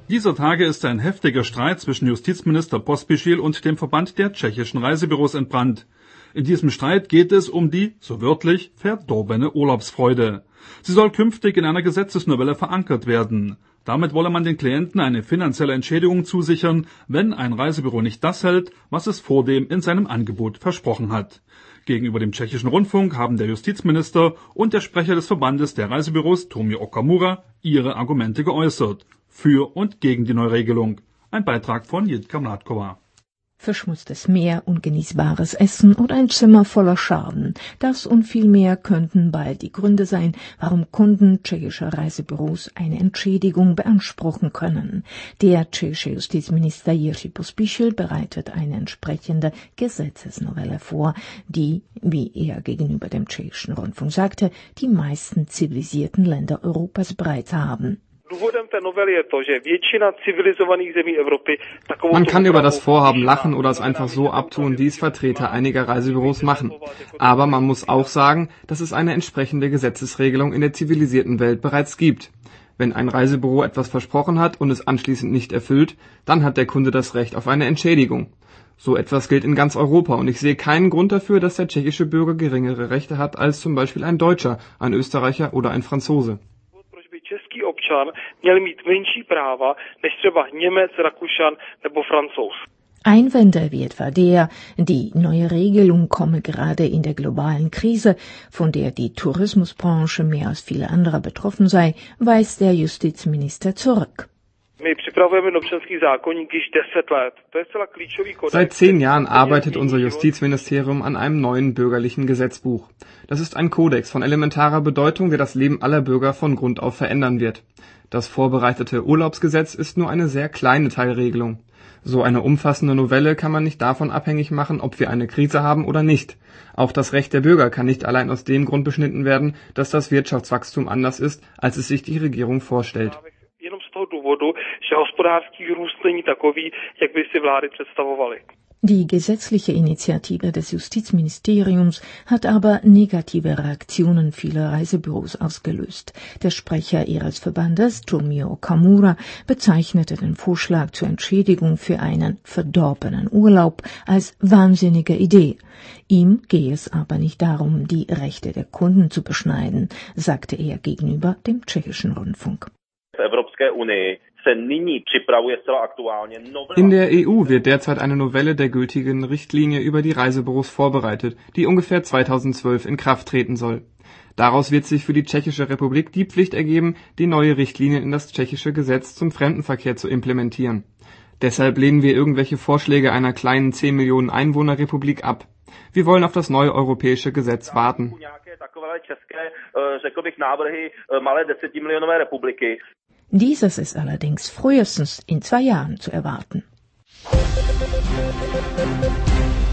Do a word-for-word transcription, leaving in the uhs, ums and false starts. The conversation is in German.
Dieser Tage ist ein heftiger Streit zwischen Justizminister Pospíšil und dem Verband der tschechischen Reisebüros entbrannt. In diesem Streit geht es um die, so wörtlich, verdorbene Urlaubsfreude. Sie soll künftig in einer Gesetzesnovelle verankert werden. Damit wolle man den Klienten eine finanzielle Entschädigung zusichern, wenn ein Reisebüro nicht das hält, was es vordem in seinem Angebot versprochen hat. Gegenüber dem tschechischen Rundfunk haben der Justizminister und der Sprecher des Verbandes der Reisebüros, Tomio Okamura, ihre Argumente geäußert. Für und gegen die Neuregelung. Ein Beitrag von Jitka Mládková. Verschmutztes Meer, ungenießbares Essen oder ein Zimmer voller Schaden. Das und viel mehr könnten bald die Gründe sein, warum Kunden tschechischer Reisebüros eine Entschädigung beanspruchen können. Der tschechische Justizminister Jiří Pospíšil bereitet eine entsprechende Gesetzesnovelle vor, die, wie er gegenüber dem tschechischen Rundfunk sagte, die meisten zivilisierten Länder Europas bereits haben. Man kann über das Vorhaben lachen oder es einfach so abtun, wie es Vertreter einiger Reisebüros machen. Aber man muss auch sagen, dass es eine entsprechende Gesetzesregelung in der zivilisierten Welt bereits gibt. Wenn ein Reisebüro etwas versprochen hat und es anschließend nicht erfüllt, dann hat der Kunde das Recht auf eine Entschädigung. So etwas gilt in ganz Europa und ich sehe keinen Grund dafür, dass der tschechische Bürger geringere Rechte hat als zum Beispiel ein Deutscher, ein Österreicher oder ein Franzose. Český občan měl mít menší práva než třeba Němec, Rakušan nebo Franzoos. Einwände wie etwa der, die neue Regelung komme gerade in der globalen Krise, von der die Tourismusbranche mehr als viele andere betroffen sei, weist der Justizminister zurück. Seit zehn Jahren arbeitet unser Justizministerium an einem neuen bürgerlichen Gesetzbuch. Das ist ein Kodex von elementarer Bedeutung, der das Leben aller Bürger von Grund auf verändern wird. Das vorbereitete Urlaubsgesetz ist nur eine sehr kleine Teilregelung. So eine umfassende Novelle kann man nicht davon abhängig machen, ob wir eine Krise haben oder nicht. Auch das Recht der Bürger kann nicht allein aus dem Grund beschnitten werden, dass das Wirtschaftswachstum anders ist, als es sich die Regierung vorstellt. Die gesetzliche Initiative des Justizministeriums hat aber negative Reaktionen vieler Reisebüros ausgelöst. Der Sprecher ihres Verbandes, Tomio Okamura, bezeichnete den Vorschlag zur Entschädigung für einen verdorbenen Urlaub als wahnsinnige Idee. Ihm gehe es aber nicht darum, die Rechte der Kunden zu beschneiden, sagte er gegenüber dem tschechischen Rundfunk. In der E U wird derzeit eine Novelle der gültigen Richtlinie über die Reisebüros vorbereitet, die ungefähr zweitausendzwölf in Kraft treten soll. Daraus wird sich für die Tschechische Republik die Pflicht ergeben, die neue Richtlinie in das tschechische Gesetz zum Fremdenverkehr zu implementieren. Deshalb lehnen wir irgendwelche Vorschläge einer kleinen zehn Millionen Einwohnerrepublik ab. Wir wollen auf das neue europäische Gesetz warten. Dieses ist allerdings frühestens in zwei Jahren zu erwarten.